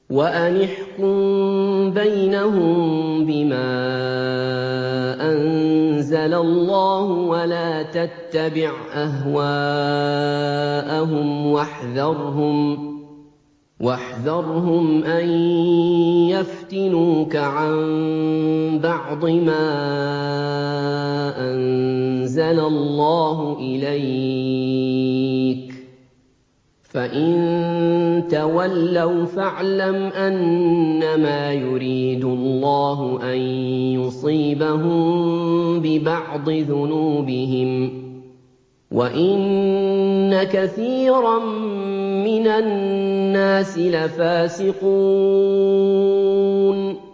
وَأَنِ احْكُم بَيْنَهُم بِمَا أَنزَلَ اللَّهُ وَلَا تَتَّبِعْ أَهْوَاءَهُمْ وَاحْذَرْهُمْ أَن يَفْتِنُوكَ عَن بَعْضِ مَا أَنزَلَ اللَّهُ إِلَيْكَ ۖ فَإِن تَوَلَّوْا فَاعْلَمْ أَنَّمَا يُرِيدُ اللَّهُ أَن يُصِيبَهُم بِبَعْضِ ذُنُوبِهِمْ ۗ وَإِنَّ كَثِيرًا مِّنَ النَّاسِ لَفَاسِقُونَ